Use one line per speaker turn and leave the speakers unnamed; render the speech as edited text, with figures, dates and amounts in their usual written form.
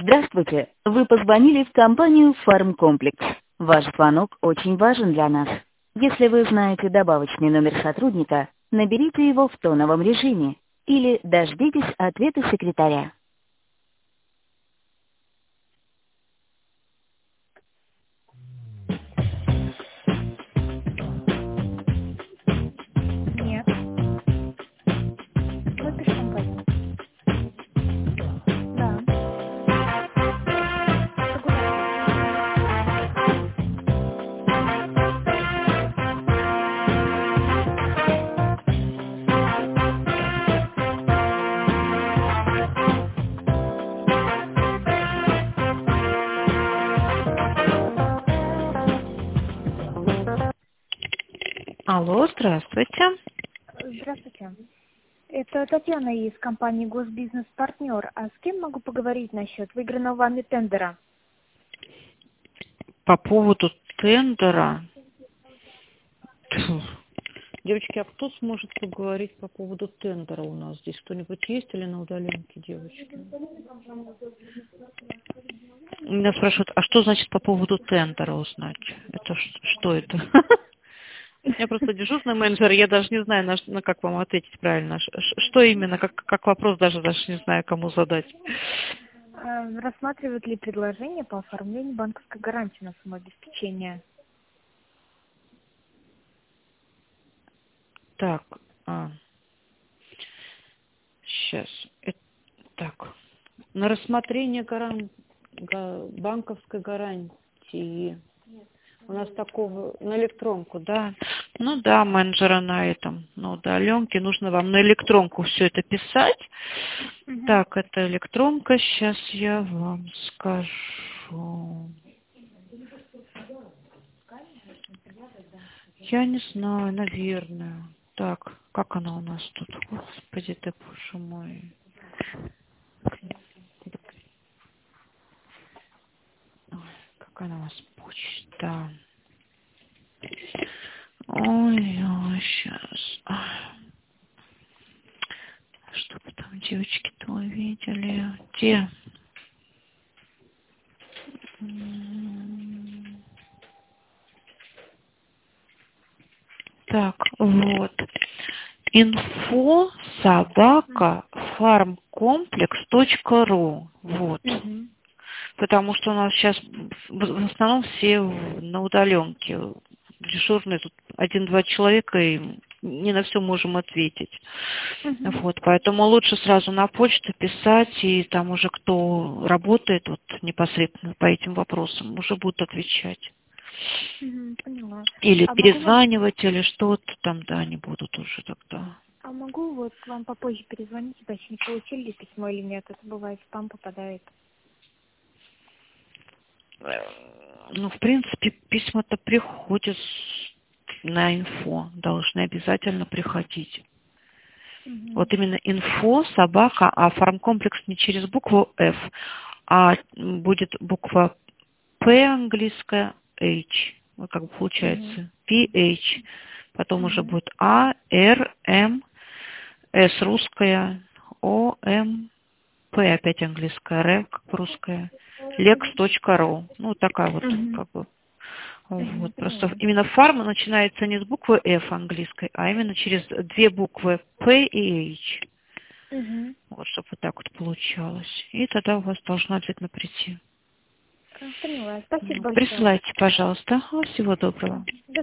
Здравствуйте! Вы позвонили в компанию «Фармкомплекс». Ваш звонок очень важен для нас. Если вы знаете добавочный номер сотрудника, наберите его в тоновом режиме или дождитесь ответа секретаря.
Нет. Выпиши компанию. Да. Согласен.
Алло, здравствуйте.
Здравствуйте. Это Татьяна из компании «Госбизнес-партнер». А с кем могу поговорить насчет выигранного вами тендера?
По поводу тендера. Тьфу. Девочки, а кто сможет поговорить по поводу тендера у нас здесь? Кто-нибудь есть или на удаленке, девочки? Меня спрашивают, а что значит по поводу тендера узнать? Это что это? Я просто дежурный менеджер, я даже не знаю, на как вам ответить правильно. Что именно, как вопрос даже не знаю, кому задать.
Рассматривают ли предложение по оформлению банковской гарантии на самообеспечение?
Так, сейчас. Так, на рассмотрение банковской гарантии. У нас такого на электронку, да. Ну да, менеджера на этом, на удаленке. Нужно вам на электронку все это писать.
Угу.
Так, это электронка. Сейчас я вам скажу. Я не знаю, наверное. Так, как она у нас тут? Господи ты, боже мой. Ой, как она у нас почта. Ой, сейчас. Чтобы там девочки-то увидели. Где? Так, вот. info@farmcomplex.ru. Вот.
Угу.
Потому что у нас сейчас в основном все на удаленке. Дежурные тут 1-2 человека, и не на все можем ответить.
Угу.
Вот, поэтому лучше сразу на почту писать, и там уже кто работает вот непосредственно по этим вопросам, уже будут отвечать.
Угу. Поняла.
Или
А могу вам...
перезванивать, или что-то там, да, они будут уже тогда.
А могу вот вам попозже перезвонить, уточнить, получили ли письмо или нет? Это бывает, в спам попадает.
Ну, в принципе, письма-то приходят на инфо, должны обязательно приходить.
Угу.
Вот именно инфо, собака, а фармкомплекс не через букву F, а будет буква P английская, H. Вот как бы получается. PH. Потом уже будет A, R, M, S русская, O, M, P опять английская, R как русская, lex.ru. Ну, такая вот, как бы. Вот. Просто именно фарма начинается не с буквы F английской, а именно через 2 буквы P и H. Вот, чтобы вот так вот получалось. И тогда у вас должно обязательно прийти.
Поняла. Спасибо большое.
Присылайте, пожалуйста. Всего доброго.
До